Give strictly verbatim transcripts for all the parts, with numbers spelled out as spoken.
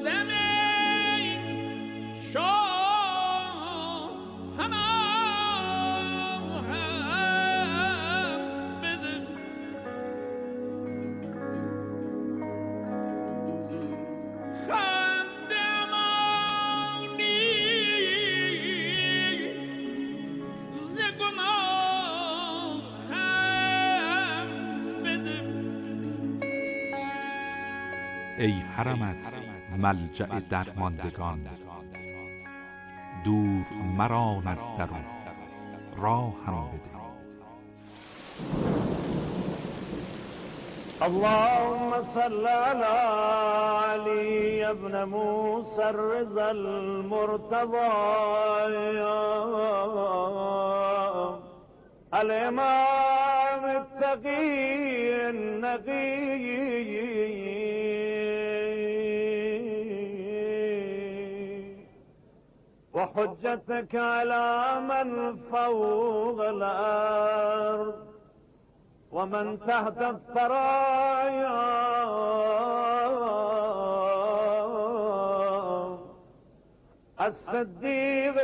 ای حرمت ملجأ درماندگان، دور مران از درون راهم بده. اللهم صل على علي ابن موسى الرضا المرتضى الإمام التقي النقي وحجتك على من فوق الأرض ومن تحت الثرايا الصديق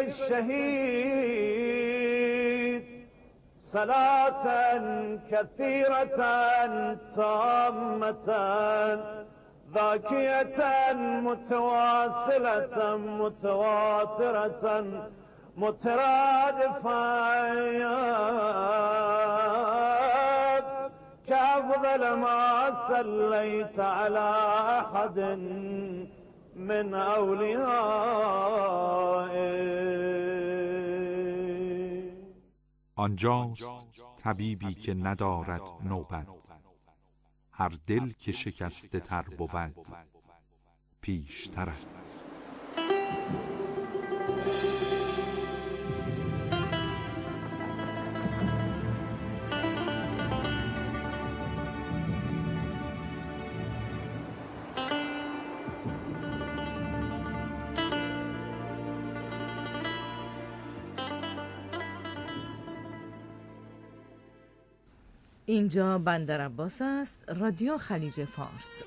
الشهيد صلاة كثيرة تامة ذاكية متواصلة متواترة مترادفة كأفضل ما صليت على أحد من أوليائه. آنجاست طبیبی که ندارد نوبت، هر دل که شکسته تر بود پیشتر است. اینجا بندر عباس است، رادیو خلیج فارس.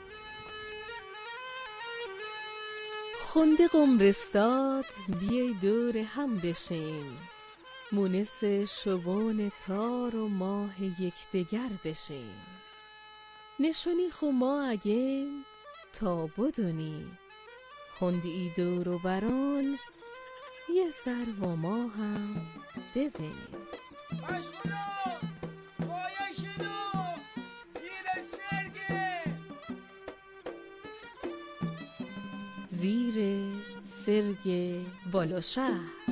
خنده قمرستاد بیای دور هم بشین، مونس شوون تار و ماه یکدیگر بشین. نشونی خو ما اگه تا بدونی، خندی ای دور و بران یه سر و ما هم بزنیم. زیر سرگ بالا شهر.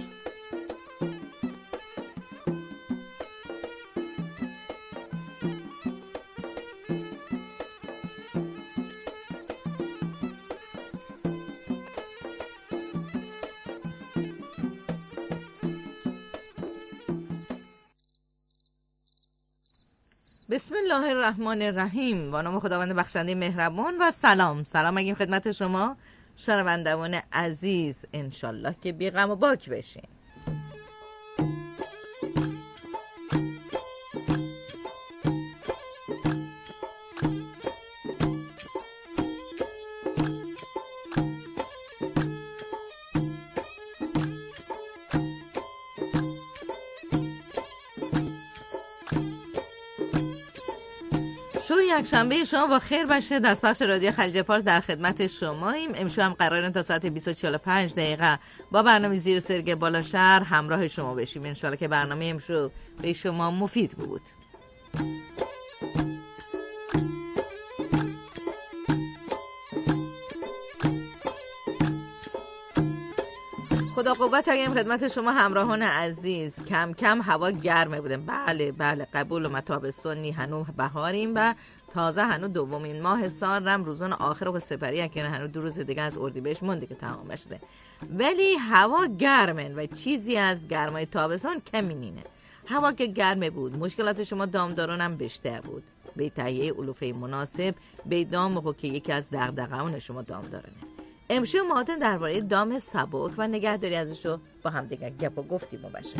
بسم الله الرحمن الرحیم. با نام خداوند بخشنده مهربان و سلام. سلام میگیم خدمت شما شنوندگان عزیز، انشالله که بی غم و باک بشین. یک شنبه شما با خیر باشه. دستبخش رادیو خلیج فارس در خدمت شماییم. امشب هم قراره تا ساعت بیست و چهل و پنج دقیقه با برنامه زیر سرگ بالا شهر همراه شما بشیم. انشالله که برنامه امشب به شما مفید بود. خدا قوت اگریم خدمت شما همراهان عزیز. کم کم هوا گرمه بوده. بله بله قبول و مطاب سنی هنو بهاریم و تازه هنو دومین ماه سال رم روزان آخر و سپری اکنه هنو دو روز دیگه از اردیبهشت مونده که تمام بشه، ولی هوا گرمه و چیزی از گرمای تابستان کمی نینه. هوا که گرمه بود مشکلات شما دامداران هم بیشتر بود. به تهیه علوفه مناسب به دام بخو که یکی از دغدغه‌هان شما دامدارانه. امشب ماهاتن درباره دام سبک و نگهداری ازشو با هم دیگه گپ و گفتیم و باشه.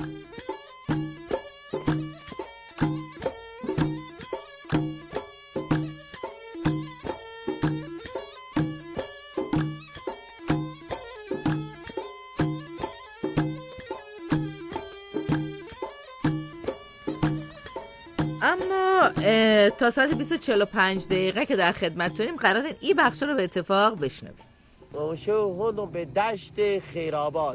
اما تا ساعت بیست و چهل و پنج دقیقه که در خدمتتونیم قراره این بخش رو به اتفاق بشنویم. شو هندم به دشت خیرآباد.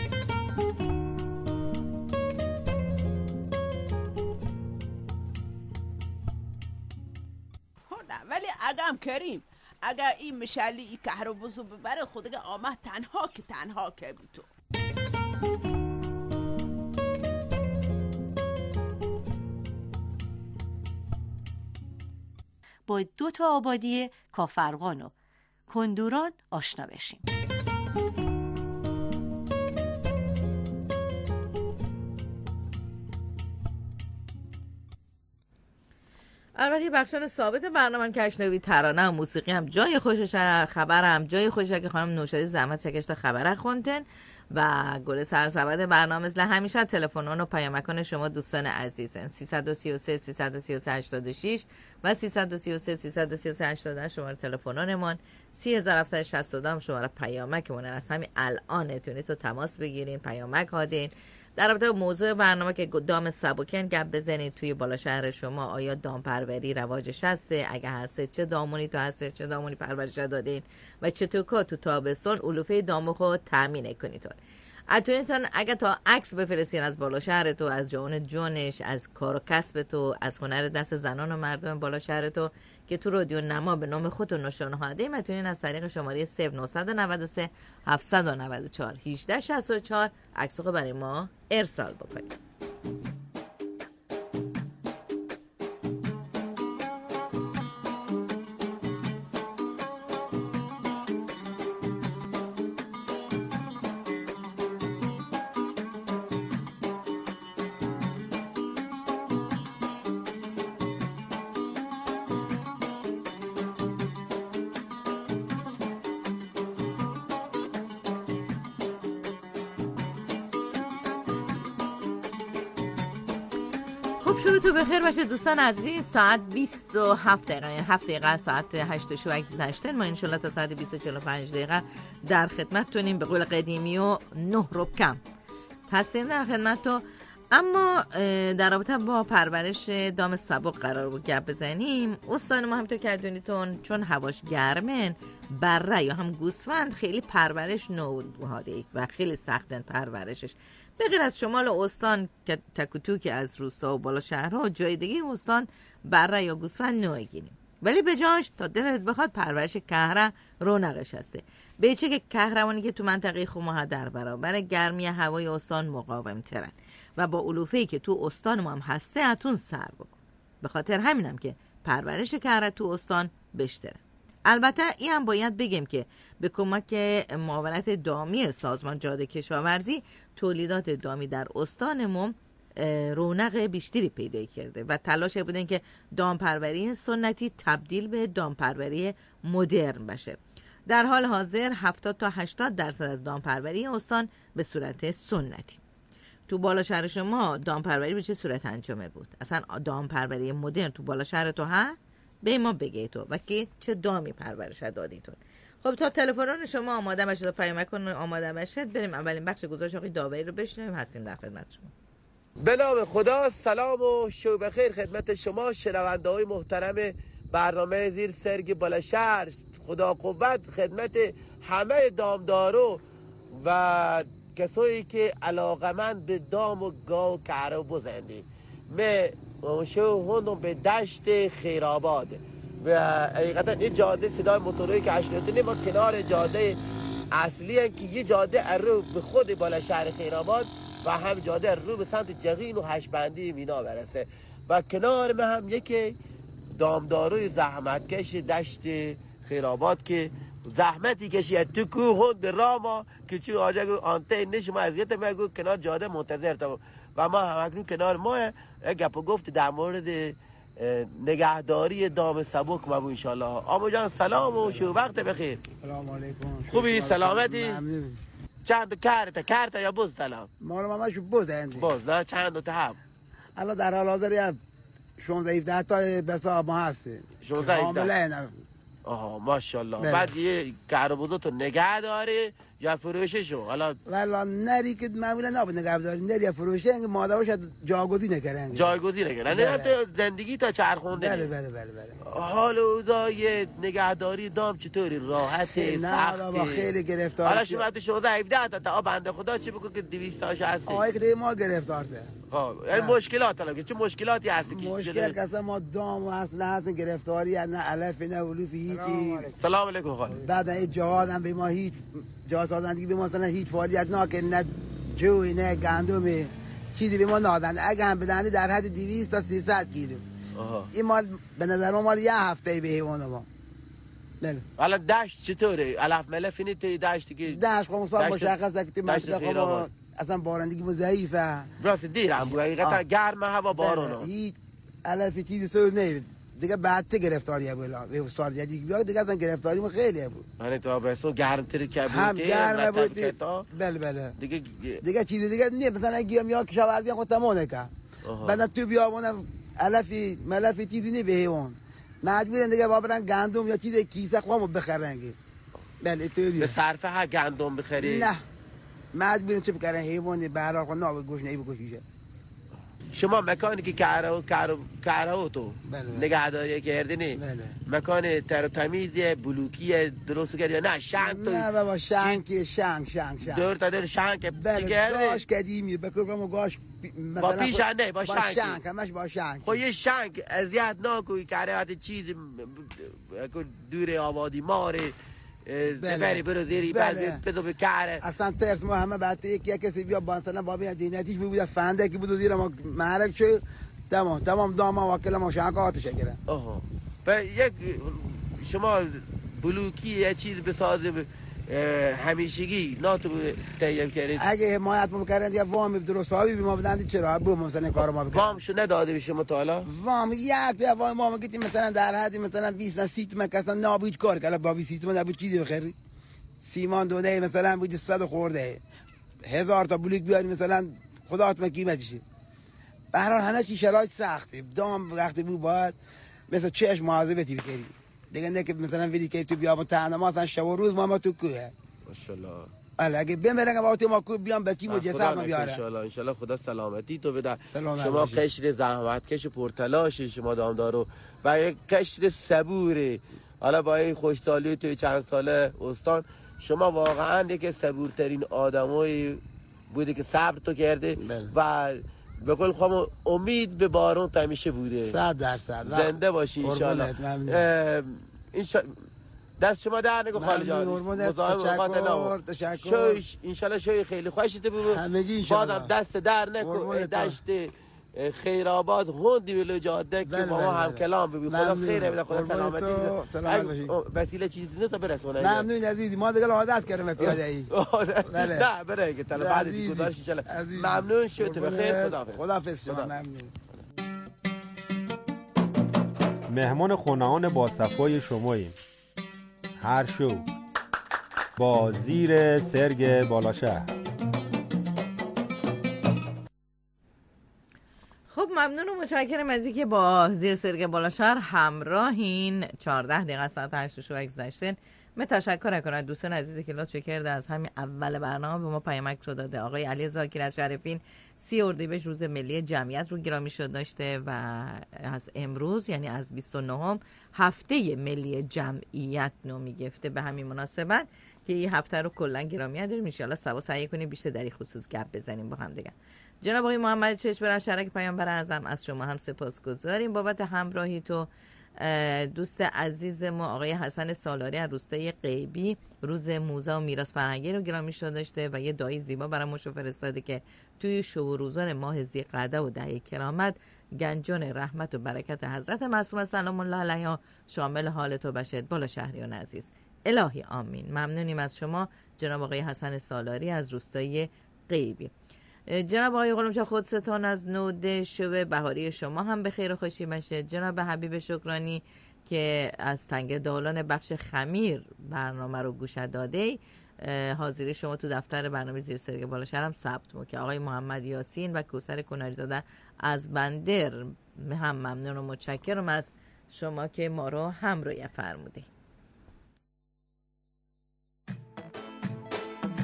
ولی اگم کریم اگر این مشعلی این کهربازو ببره خودگه آمد تنها که تنها که بی تو. با دو تا آبادی کافرقان و کندوران آشنا بشیم. البته بخشان ثابت برنامه که اشنوی ترانه و موسیقی هم جای خوشش، خبر هم جای خوشش که خانم نوشادی زحمت چکشت خبره خوندن و گل سرسبد برنامه مثل همیشه تلفنون و پیامکان شما دوستان عزیزن سیصد و سی و سه سیصد و سی و سه هشتاد و شش و سیصد و سی و سه سیصد و سی و سه هشتاد و هشت شماره تلفنونمون سی هزار و هفتصد و شصت و دو هم شماره پیامکمون از همین الان تونید تو تماس بگیرین پیامک هادین در رابطه با موضوع برنامه که دام سبکن گپ بزنید توی بالا شهر شما آیا دام پروری رواجش هسته؟ اگه هسته چه دامونی تو هسته؟ چه دامونی پرورش دادین؟ و چطور که تو تابستون علوفه دام خود تامین کنید؟ اتونیتون اگه تا عکس بفرستین از بالا شهر تو، از جون جونش، از کار و کسب تو، از هنر دست زنان و مردم بالا شهر تو که تو رادیو نما به نام خود نشان هاده میتونین از طریق شماره صفر نه نه سه هفت نه چهار یک هشت شش چهار عکسو برای ما ارسال بکنید. شروع تو بخیر باشه دوستان عزیز. ساعت بیست و هفت دقیقه هفت دقیقه ساعت هشت شو اکسیز هشتن ما انشالله تا ساعت بیست و چهل و پنج دقیقه در خدمت تونیم به قول قدیمی و نه رب کم هستیم در خدمت تو. اما در رابطه با پرورش دام سبک قرار بود گپ بزنیم. استان ما همونطور که دونیتون چون هواش گرمن بره یا هم گوسفند خیلی پرورش نوهاده و خیلی سختن پرورشش. به غیر از شمال استان که تکوتو که از روستا و بالا شهرها جای دیگه استان بره یا گوسفند نمیگیریم، ولی به جاش تا دلت بخواد پرورش کهره رونقش هسته. به چه که کهروانی که تو منطقه خماها در برابر گرمی هوای استان مقاوم ترن و با علوفه‌ای که تو استان ما هم هسته اتون سر بکن. به خاطر همینم که پرورش کهره تو استان بیشتره. البته این هم باید بگیم که به کمک معاونت دامی سازمان جاده کشاورزی تولیدات دامی در استانمون رونق بیشتری پیدا کرده و تلاش بودن که دامپروری سنتی تبدیل به دامپروری مدرن بشه. در حال حاضر هفتاد تا هشتاد درصد از دامپروری استان به صورت سنتی. تو بالا شهر شما دامپروری به چه صورت انجامه بود؟ اصلا دامپروری مدرن تو بالا شهر تو ها؟ به ما بگی تو و که چه دامی پرورش دادیتون. خب تا تلفنون شما آماده بشه تا پیامکون آماده بشه بریم اولین بخش گزارش آقای داوری رو بشنویم. هستیم در خدمت شما. به نام خدا. سلام و شب بخیر خدمت شما شنونده های محترم برنامه زیر سرگ بالا شهر. خدا قوت خدمت همه دامدارو و کسایی که علاقمند به دام و گاو کهره و بزنده. من شو هندم به دشت خیرآباد و حقیقتا این جاده صدای موتورایی که اشنوتونی ما کنار جاده اصلی هست که یه جاده رو به خود بالا شهر خیرآباد و هم جاده رو به سمت جغین و هشبندی مینا برسه و کنار ما هم یکی دامداروی زحمتکش دشت خیرآباد که زحمتی کشید تو کوه به راما که چی آجا گو آنته نشما ازیت میگو کنار جاده منتظر تا و ما همکنون کنار ما گپ و گفت در مورد نگهداری دام سبک ما ان شاء الله. آمو جان سلام و شو وقت بخیر. سلام علیکم. خوبی سلامتی؟ ممنون. چند کارت کارت یا بوز سلام؟ ما رو ماماشو بوز اندی. بوز نه چند تا هم. الان در حال حاضر شانزده هفده تا بسا ما هستی. شانزده کاملا نه. آها ماشاءالله. بعد یه کارو بودو تو نگه داری یا فروشه شو حالا والا نری که معمولا نبود نگهداری نری یا فروشه انگه مادرش جاگزین نکردن جایگزین نکردن نه تو زندگی تا چرخونده بله بله بله بله حال اوضاع نگهداری دام چطوری راحت نه بابا خیلی گرفتار حالا شما تو شما هفده تا تا بنده خدا چی بگو که دویست تاش هستی آقای که ما گرفتارته خب این مشکلات حالا چه مشکلاتی هستی که مشکل که ما دام و اصلا هستن گرفتاری نه الف نه الوف هیچی سلام علیکم خاله بعد این جهاد هم به ما هیچ جا سازندگی به ما مثلا هیچ فعالیت ناکن نه جوی نه گندم چیزی به ما نادن اگه هم بدن در حد دویست تا سیصد کیلو این مال به نظر ما مال یه هفته به حیوان ما بله حالا دشت چطوره علف ملف اینی توی دشت که دشت خب مثلا مشخصه که منطقه اصلا بارندگی ما ضعیفه راست دیر هم بود حقیقتا گرمه هوا بارونه هیچ علف چیزی سوز نه دیگه بعد گرفتاریه بلا به سال جدید بیا دیگه اصلا گرفتاری ما خیلی بود یعنی تو بسو گرم تر که بود هم گرم بود بله بله دیگه دیگه چیزی دیگه نه مثلا گیام یا کشاورزی خود تمونه که بعد تو بیابون علفی ملفی چیزی نه به حیوان مجبورن دیگه با برن گندم یا چیز کیسه خوامو بخرنگی بله طوریه به صرفه ها گندم بخری نه مجبورن چه بکردن حیوانی به هر حال نه گوش نه بکشیشه شما مکانی که کارو کارو کارو تو بله نگهداری کردنی بله مکان تر تمیز بلوکی درست کردی نه شنگ تو نه بابا شنگ شنگ شنگ شنگ دور تا دور شنگ بله گاش قدیمی بکنم گاش مثلا با پیشنده با شنگ با شنگ همش با شنگ خب یه شنگ اذیت نکنی کاره وقتی چیز دور آبادی ماره ببری برو زیری بعد بدو به کاره اصلا ترس ما همه بعد یک کسی بیا با مثلا با بیا دینتیش بود فنده که بود زیر ما محرک شو تمام تمام دام واکل ما شنگ آتش گرفت آها و یک شما بلوکی یه چیز بسازه همیشگی ناتو تهیه کردید اگه حمایت می‌کردن یا وام درست حسابی به ما بدن چرا بو مثلا کارو ما بکنیم وام شو نداده به شما تا حالا وام یک وام ما گفتیم مثلا در حد مثلا بیست تا سی تومن کسا نابود کار کلا با بیست تومن نابود چیزی بخری سیمان دونه مثلا بود صد خورده هزار تا بلوک بیاری مثلا خدا تو قیمتشه به هر حال همه چی شرایط سخته دام وقتی بود باید مثلا چش مواظبتی بکنی دیگه نه که مثلا ویدی که تو بیام تنها ما مثلا شب و روز ما ما تو کوه ماشاءالله الا اگه بمیرن با تو ما کو بیام به تیم و جسم بیاره ان شاء الله ان شاء الله خدا سلامتی تو بده شما قشر زحمت کش پرتلاش شما دامدارو و یک قشر صبوره حالا با این خوشحالی تو چند ساله استان شما واقعا یک صبورترین آدمایی بودی که صبر تو کرده بله. و به قول خودم امید به بارون همیشه بوده صد درصد زنده باشی ان شاء الله ان شاء دست شما در نگو خاله جان مزاحم تشکر شویش ان شاء الله شوی خیلی خوشیته بگو بازم دست در نکو دشت خیر آباد هوندی ولو جاده که ما هم کلام ببی خدا خیره بده خدا سلامتی وسیله چیزی نه تا برسونه ممنون عزیزی ما دیگه عادت کردیم پیاده ای نه برای که طلب بعد دیگه گذارش ان شاء الله ممنون شد بخیر خدا خداحافظ شما ممنون مهمان خونه‌ان با صفای شماییم هر شو با زیر سرگ بالاشهر. خب ممنون و متشکرم از اینکه با زیر سرگ بالاشهر همراهین. چهارده دقیقه ساعت هشت شو گذشته. من تشکر کنم دوستان عزیزی که لطف کرده از همین اول برنامه به ما پیامک رو داده. آقای علی زاکر از شریفین سی اردیبهشت روز ملی جمعیت رو گرامی شد داشته و از امروز یعنی از بیست و نهم هفته ملی جمعیت نامی گرفته. به همین مناسبت که این هفته رو کلا گرامیت داریم ان شاء الله سبا سعی کنیم بیشتر در این خصوص گپ بزنیم با هم دیگه. جناب آقای محمد چشمران شرک پیامبر اعظم از شما هم سپاسگزاریم بابت همراهی تو. دوست عزیز ما آقای حسن سالاری از روستای غیبی روز موزه و میراث فرهنگی رو گرامی شده داشته و یه دعای زیبا برای ما فرستاده که توی شب و روزان ماه ذی‌قعده و دهه کرامت گنجان رحمت و برکت حضرت معصومه سلام الله علیها شامل حال تو بشه. بالا شهریان عزیز الهی آمین. ممنونیم از شما جناب آقای حسن سالاری از روستای غیبی. جناب آقای قلمچا خودستان از نود شب بهاری شما هم به خیر و خوشی باشه. جناب حبیب شکرانی که از تنگه دالان بخش خمیر برنامه رو گوش داده حاضری شما تو دفتر برنامه زیر سرگ بالاشهر هم ثبت مو که آقای محمد یاسین و کوثر کناری زاده از بندر هم ممنون و متشکرم از شما که ما رو همراهی فرمودید.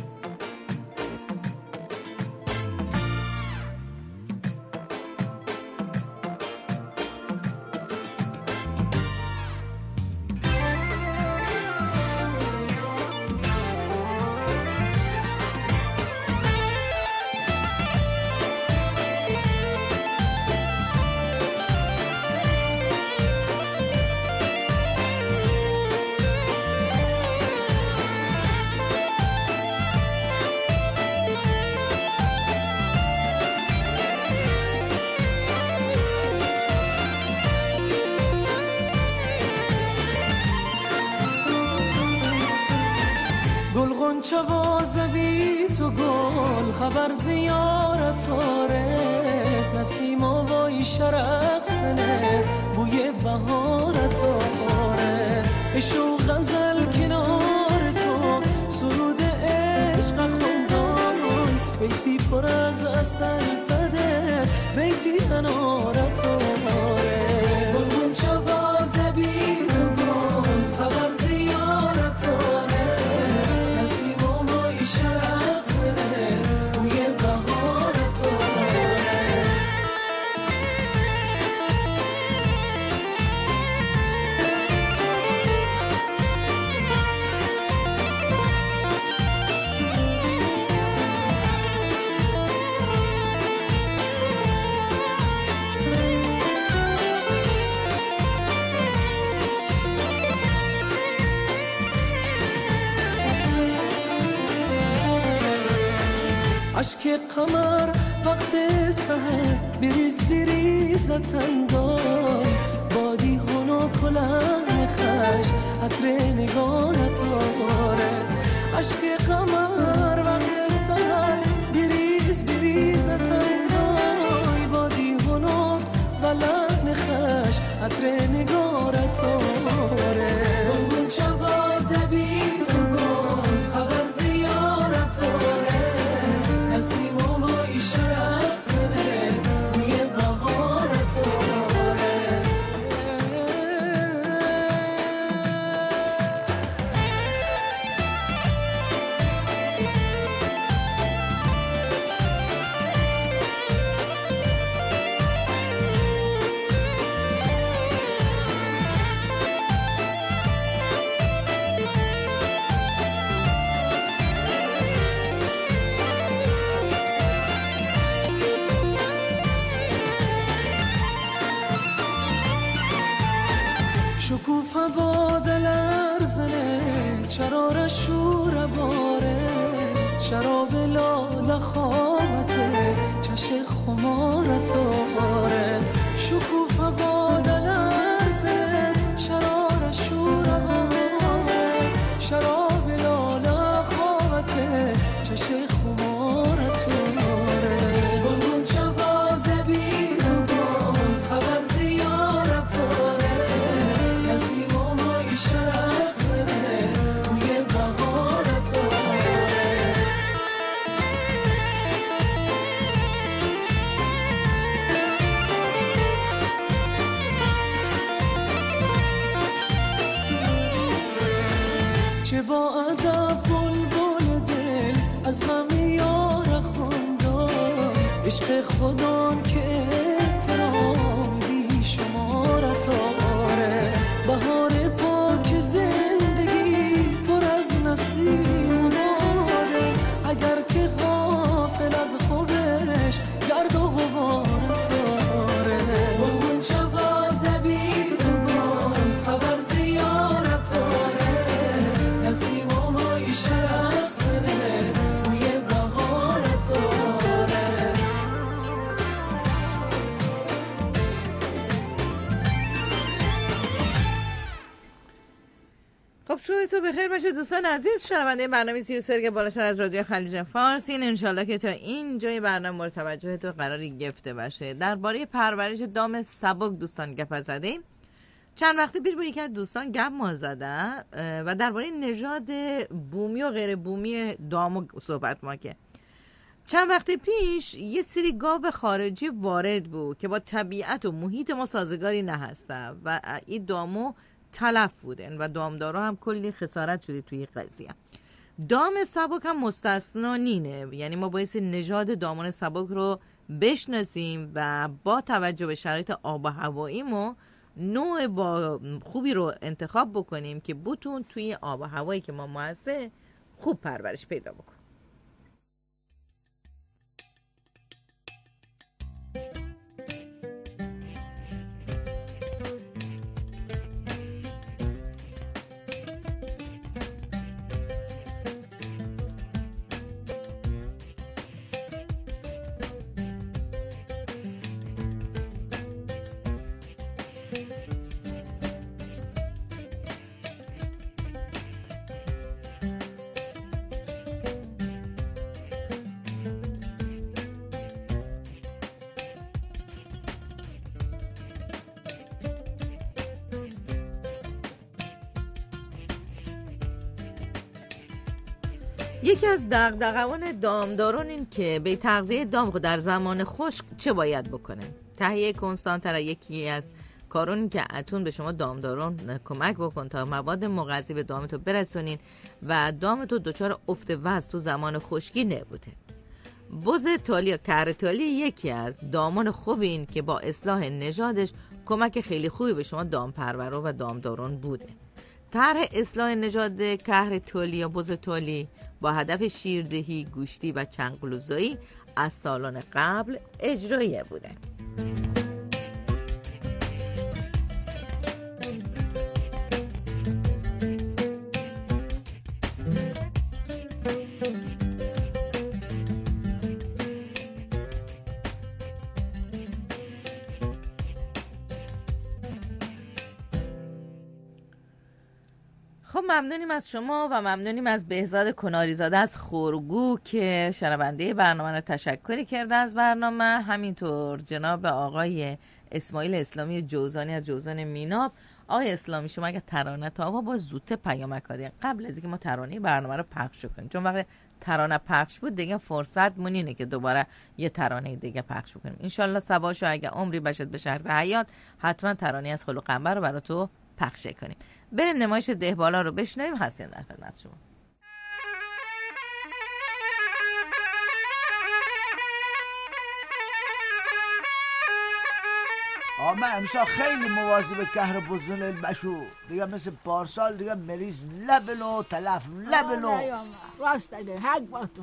غنچه باز بی تو گل خبر زیارت آره نسیم آوای شرق سنه بوی بهارت آره عشق غزل کنار تو سرود عشق خوندان بیتی پر از اصل تده بیتی انارت آره غنچه باز بی تو گل خبر زیارت آره عشق قمر وقت سحر بریز بریز تنگان بادی هنو کلاه خش عطر نگارت آره عشق قمر وقت سحر بریز بریز تنگان بادی هنو کلاه خش عطر نگارت آره غنچه باز بی تو گل خبر زیارت آره شکوفه با دلر زنه شرار شور باره شراب لاله خوابته چشم خمارت آره شکوفه با دلر زنه شرار شور باره شراب لاله خوابته چشم خمارت آره غنچه باز بی تو گل خبر زیارت آره چه با ادب بلبل دل از غم یار خوندان عشق خودان که احترام بی شمارت آره بهار پاک زندگی پر از نسیم باره اگر که غافل از خودش گرد و غبارت آره غنچه باز بی تو گل خبر زیارت آره نسیم آوای شرق سنه بوی بهارت آره خب شروعتون بخیر باشه دوستان عزیز شنونده برنامه سی و سرگ بالاشر از رادیو خلیج فارس. این انشالله که تا این جای برنامه مورد توجهتون قراری گرفته باشه. درباره پرورش دام سبک دوستان گپ زدیم. چند وقتی پیش با یکی از دوستان گپ ما زدن و درباره نژاد بومی و غیر بومی دام صحبت ما که چند وقت پیش یه سری گاو خارجی وارد بود که با طبیعت و محیط ما سازگاری نهستن و این دامو تلف بودن و دامدارا هم کلی خسارت شده توی قضیه. دام سبک هم مستثنا نینه، یعنی ما باید نژاد دامان سبک رو بشناسیم و با توجه به شرایط آب و هواییمون نوع با خوبی رو انتخاب بکنیم که بتون توی آب و هوایی که ما هسته خوب پرورش پیدا بکنیم. یکی از دغدغه‌های دامداران این که به تغذیه دام خود در زمان خشک چه باید بکنه. تهیه کنستانتر یکی از کارون که اتون به شما دامداران کمک بکن تا مواد مغذی به دامتو برسونین و دامتو دچار افت وزن تو زمان خشکی نبوده. بز تالی یا کره تالی یکی از دامان خوب این که با اصلاح نژادش کمک خیلی خوبی به شما دام پرورو و دامداران بوده. طرح اصلاح نژاد کره تالی یا بز تالی با هدف شیردهی، گوشتی و چنگلوزایی از سالان قبل اجرایی بوده. خب ممنونیم از شما و ممنونیم از بهزاد کناریزاده از خورگو که شنونده برنامه رو تشکری کرده از برنامه. همینطور جناب آقای اسماعیل اسلامی جوزانی از جوزان میناب. آقای اسلامی شما اگه ترانه تا آقا با زودت پیامک کردین قبل از اینکه ما ترانه برنامه رو پخش کنیم، چون وقتی ترانه پخش بود دیگه فرصت مونینه که دوباره یه ترانه دیگه پخش بکنیم. انشالله سباشو اگه عمری بشد به شرط حیات حتما ترانه از خلق قنبر رو برای تو پخش کنیم. بریم نمایش دهبالا رو بشنویم. هستیم در خدمت شما. آه من همیشه خیلی مواظب کهر بزنل بشو دیگه، مثل پارسال دیگه مریض لبنو تلف لبنو. راست اگه حق با تو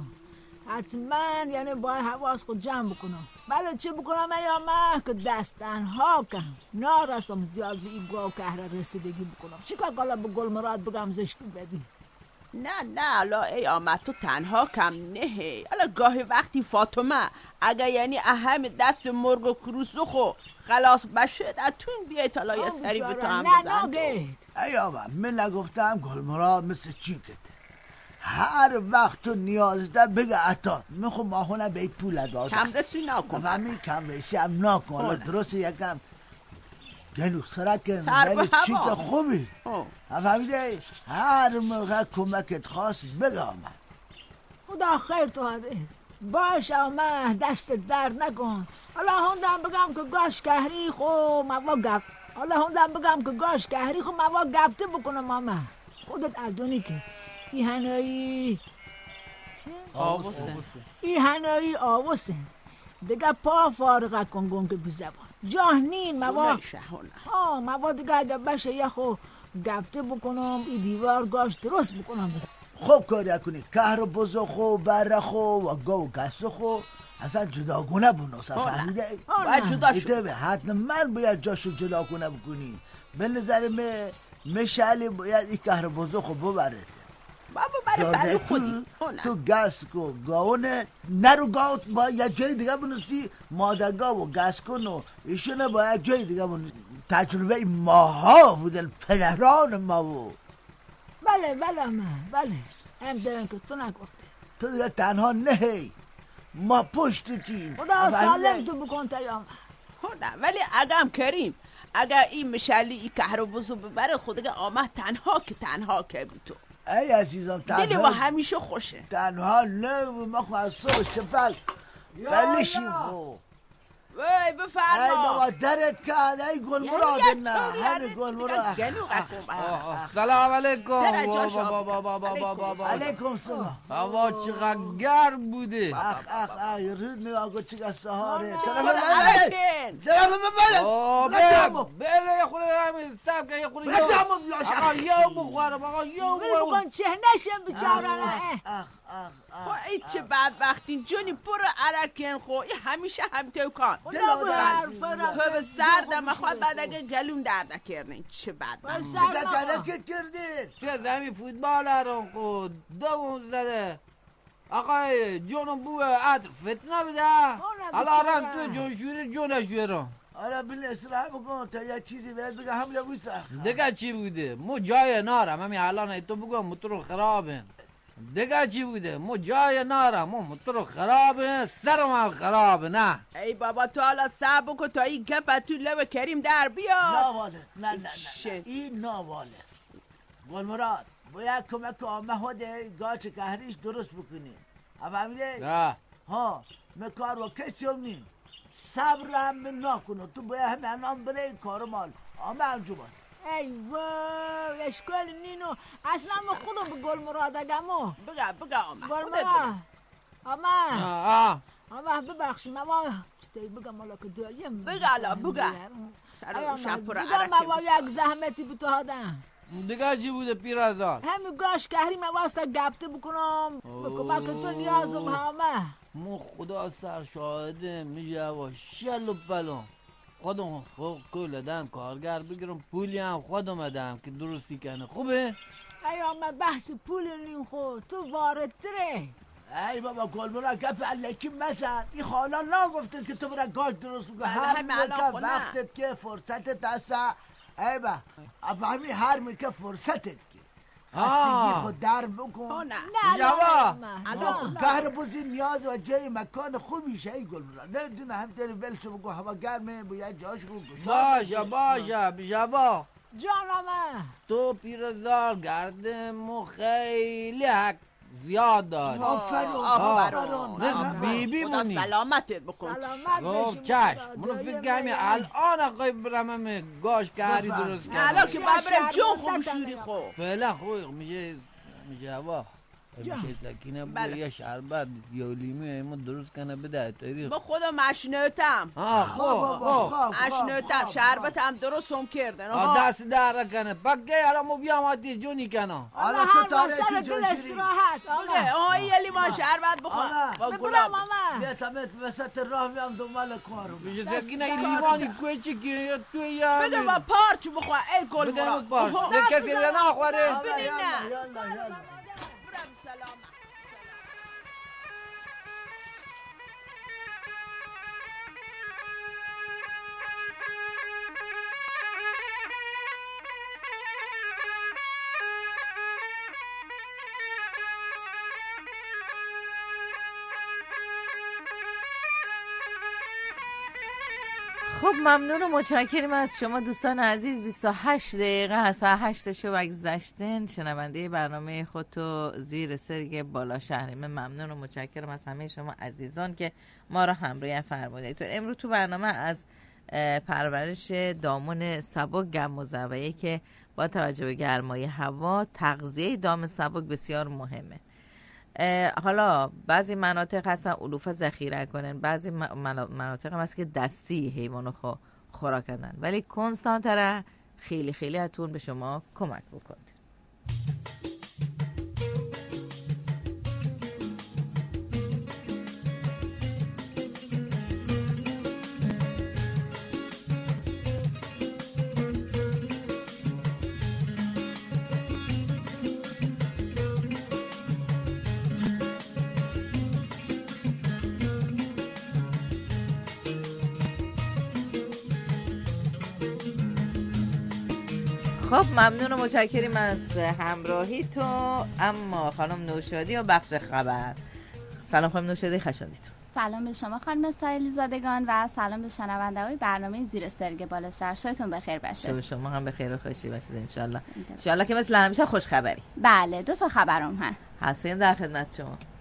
حتما یعنی باید حواس خود جمع بکنم. بله چه بکنم ایامه که دست تنها کنم نارسم زیاد به این گاو کهر رسیدگی بکنم. چی که قالا به گل مراد بگم زشکی بدی؟ نه نه الا ای آمد تو تنها کم نه. الا گاهی وقتی فاطمه اگه یعنی اهم دست مرگ و کروسو خو خلاص بشد اتون بیای تلا یه سری به تو هم بزن. ای آمد من نگفتم گل مراد مثل چی کته هر وقت تو نیاز ده بگه عطا میخو ماهونه به پول دادم کم رسی نکن و همین کم رسی هم نکن. حالا درست یکم گلو سرک کن ولی چیت خوبی فهمیده هر موقع کمکت خواست بگه آمد. خدا خیر تو هده باش آمد دست درد نکن. حالا هندم بگم که گاش کهری خو موا گفت حالا هندم بگم که گاش کهری خو موا گفته بکنم آمد خودت ادونی که ای هنایی چه؟ آوسه ای هنایی آوسه دیگه پا فارغه کن گون که بی زبان جاهنین موا ها موا دیگه اگه بشه یه خو گفته بکنم ای دیوار گاش درست بکنم. خوب کاری کنی کهر بزو خو بره خو و گو گسو خو اصلا جداگونه بنوسه فهمیده؟ باید جدا شد حتما من باید جاشو جداگونه بکنی. به نظر من مشعلی باید این کهر بزو خو ببره بابا برای برای خودی تو گس کو گاونه نرو گاوت با یه جای دیگه بنوسی مادگا و گس کن و ایشونه باید جای دیگه بنوسی. تجربه ماها بودن پدران ما بود. بله بله من بله هم دارن که تو نگفته تو دیگه تنها نهی ما پشت تیم خدا سالم تو بکن تیام. نه ولی اگم کریم اگر این مشعلی این کهر بزو ببره خودگه آمد تنها که تنها که بی تو ای عزیزم تنها دل ما همیشه خوشه تنها نه ما خو از صبح شفل بلشیم خو وی بفرما ای بابا درت کن ای گل مراد نه همه گل مراد. سلام علیکم. علیکم سلام. هوا چقدر گرم بوده. اخ اخ اخ رود می آگو چقدر سهاره طرف بله طرف بله بله یه خوره همین سب که یه خوره یه آقا یه بخورم آقا یه بخورم چه نشم بچارانه. اخ اخ خو ای چه بدبختین جونی پر عرکن خو ای همیشه هم تو کن تو به سردم خواهد بعد اگه گلون درد نکردن چه بدبخت چه درکت کردین چه زمین فوتبال هرون خود دوم زده آقای جونم بوه عطر فتنه بده حالا رن تو جون شوری جونش بیرون. آره بله اسرح بکن تا یه چیزی بهت بگه هم لبوی سخت دیگه چی بوده مو جای نارم همین الان تو بگم موتور خرابه دیگه چی بوده مو جای نارم مو موتور خرابه سرم هم خرابه. نه ای بابا تو حالا صبر بکن تا این گپ تو لب کریم در بیاد. ناواله نه نه نه این ناواله گلمراد باید کمک آمه هده گاچ قهریش درست بکنی فهمیده؟ نه ها مکار و کسی هم نیم صبر هم نکنه تو باید همه انام بره این کار مال آمه انجومان ای وای اشکال نینو اصلا ما خودم به گلمراد اگمو بگه بگه آمه گلمراد آمه آه آمه ببخشی ما چطوری بگم حالا که داریم بگه حالا بگه سر و شب پر عرقه ما یک زحمتی به تو هادم دیگه چی بوده پیرزار؟ همین گاش کهری من واسه گفته بکنم به کمک تو نیازم همه مو خدا سر شاهده میشه و شل و بلون خودم خوب کلدم کارگر بگیرم پولی هم خودم ادم که درستی کنه خوبه؟ ایام بحث پول نیم خود تو واردتره ای بابا گلمراد گپ الکی مثلا این خالا نگفته که تو برای گاش درست بگو هر میکه وقتت که فرصتت دسته ای با افهمی هر میکه فرصتت که خستگی خود در بکن نه جوا گهر بوزی نیاز و جای مکان خوبیشه ای گلمراد نه دونه هم داری ولشو بگو هوا گرمه باید جاش بود باشه باشه جوا جانمه تو پیرزار گردم خیلی حق زیاد داری آفرون آفرون بی بی مونی سلامتت بکن سلامت گفت چشم منو فکر کمی الان آقای برمم گاش کاری درست کنم الان که باید برم جون خوب شوری خوب فعلا خوب میشه میشه هوا میشه سکینه بگه یه شربت یا لیمو ایمون درست کنه بده تاریخ با خودم مشنوتم آه خوب خوب مشنوتم شربتم درست هم کردن دست در کنه بگه الان مو بیام آتی جونی کنه حالا تو تاره تی جون شیری بگه آه یه لیمان شربت بخور با گلاب بیا تمت وسط راه میام دنبال کارو میشه سکینه این لیوانی کوچی که توی یا بده با پارچ بخور ای گل بده با پارچ کسی دیگه نخوره بده نه یالا یالا خب ممنون و متشکرم از شما دوستان عزیز. بیست و هشت دقیقه از ساعت هشت شب گذشتن شنونده برنامه خودتو زیر سرگ بالا شهریم. ممنون و متشکرم از همه شما عزیزان که ما را همراهی فرمودید. تو امروز تو برنامه از پرورش دامون سبک گرم و زویه که با توجه به گرمای هوا تغذیه دام سبک بسیار مهمه. حالا بعضی مناطق هستن علوفه ذخیره کنن، بعضی مناطق هم هست که دستی حیوانو خو خوراک کردن، ولی کنستانتره خیلی خیلی اتون به شما کمک بکنه. خب ممنون و متشکریم از همراهی تو. اما خانم نوشادی و بخش خبر. سلام خانم نوشادی، خشادیتون. سلام به شما خانم سایلی زادگان و سلام به شنونده‌های برنامه زیر سرگ بالا شهر. شبتون بخیر باشه. شب شما هم بخیر و خوشی باشید ان شاء الله. ان شاء الله که مثل همیشه خوش خبری. بله دو تا خبرم هست. هستین در خدمت شما.